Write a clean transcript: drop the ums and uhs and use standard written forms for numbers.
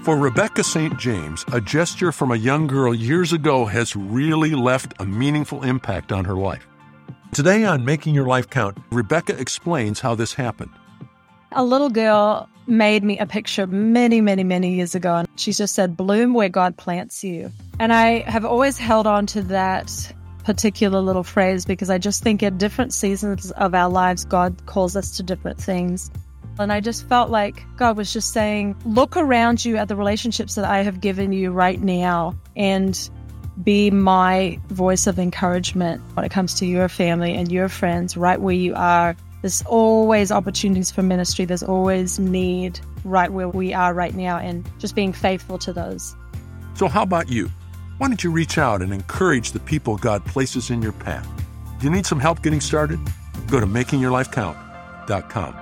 For Rebecca St. James, a gesture from a young girl years ago has really left a meaningful impact on her life. Today on Making Your Life Count, Rebecca explains how this happened. A little girl made me a picture many, many, many years ago, and she just said, "Bloom where God plants you." And I have always held on to that particular little phrase because I just think at different seasons of our lives, God calls us to different things. And I just felt like God was just saying, look around you at the relationships that I have given you right now and be my voice of encouragement when it comes to your family and your friends right where you are. There's always opportunities for ministry. There's always need right where we are right now, and just being faithful to those. So how about you? Why don't you reach out and encourage the people God places in your path? Do you need some help getting started? Go to makingyourlifecount.com.